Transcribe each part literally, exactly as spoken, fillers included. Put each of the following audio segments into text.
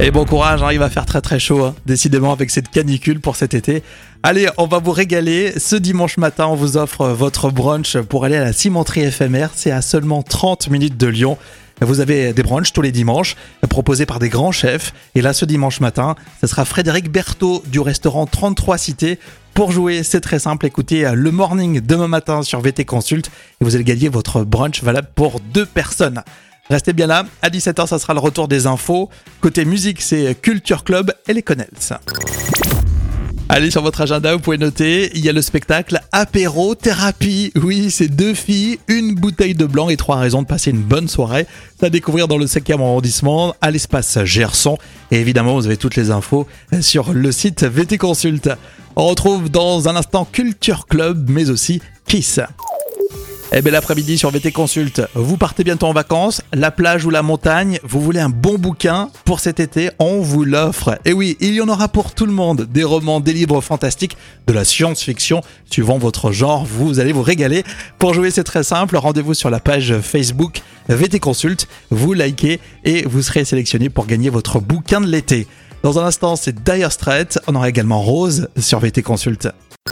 Et bon courage, hein, il va faire très très chaud, hein, décidément avec cette canicule pour cet été. Allez, on va vous régaler. Ce dimanche matin, on vous offre votre brunch pour aller à la cimenterie éphémère. C'est à seulement trente minutes de Lyon. Vous avez des brunchs tous les dimanches, proposés par des grands chefs. Et là, ce dimanche matin, ce sera Frédéric Berthaud du restaurant trente-trois Cité. Pour jouer, c'est très simple. Écoutez le morning demain matin sur V T Consult et vous allez gagner votre brunch valable pour deux personnes. Restez bien là, à dix-sept heures, ça sera le retour des infos. Côté musique, c'est Culture Club et les Connells. Allez, sur votre agenda, vous pouvez noter, il y a le spectacle Apéro Thérapie. Oui, c'est deux filles, une bouteille de blanc et trois raisons de passer une bonne soirée. C'est à découvrir dans le cinquième arrondissement, à l'espace Gerson. Et évidemment, vous avez toutes les infos sur le site V T Consult. On retrouve dans un instant Culture Club, mais aussi Kiss. Eh bien l'après-midi sur V T Consult, vous partez bientôt en vacances, la plage ou la montagne, vous voulez un bon bouquin pour cet été, on vous l'offre. Et oui, il y en aura pour tout le monde, des romans, des livres fantastiques, de la science-fiction, suivant votre genre, vous allez vous régaler. Pour jouer, c'est très simple, rendez-vous sur la page Facebook V T Consult, vous likez et vous serez sélectionné pour gagner votre bouquin de l'été. Dans un instant, c'est Dire Straits, on aura également Rose sur V T Consult.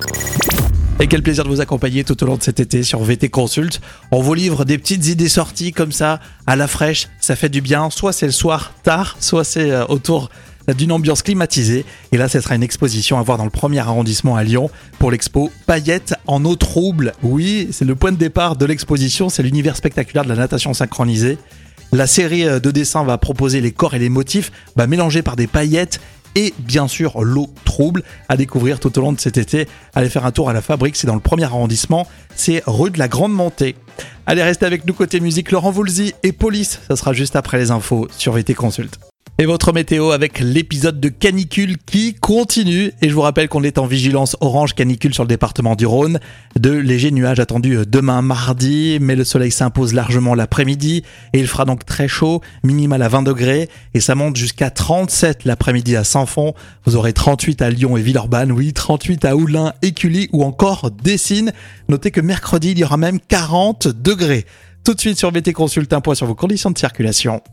Et quel plaisir de vous accompagner tout au long de cet été sur V T Consult. On vous livre des petites idées sorties comme ça, à la fraîche, ça fait du bien. Soit c'est le soir tard, soit c'est autour d'une ambiance climatisée. Et là, ce sera une exposition à voir dans le premier arrondissement à Lyon pour l'expo Paillettes en eau trouble. Oui, c'est le point de départ de l'exposition, c'est l'univers spectaculaire de la natation synchronisée. La série de dessins va proposer les corps et les motifs bah, mélangés par des paillettes et bien sûr l'eau trouble à découvrir tout au long de cet été. Allez faire un tour à la fabrique, c'est dans le premier arrondissement, c'est rue de la Grande Montée. Allez, restez avec nous côté musique, Laurent Voulzy et Police, ça sera juste après les infos sur V T Consult. Et votre météo avec l'épisode de canicule qui continue. Et je vous rappelle qu'on est en vigilance orange canicule sur le département du Rhône. De légers nuages attendus demain mardi, mais le soleil s'impose largement l'après-midi. Et il fera donc très chaud, minimal à vingt degrés. Et ça monte jusqu'à trente-sept l'après-midi à Saint-Fond. Vous aurez trente-huit à Lyon et Villeurbanne, oui, trente-huit à Oulin, Écully ou encore Dessines. Notez que mercredi, il y aura même quarante degrés. Tout de suite sur V T Consult, un point sur vos conditions de circulation.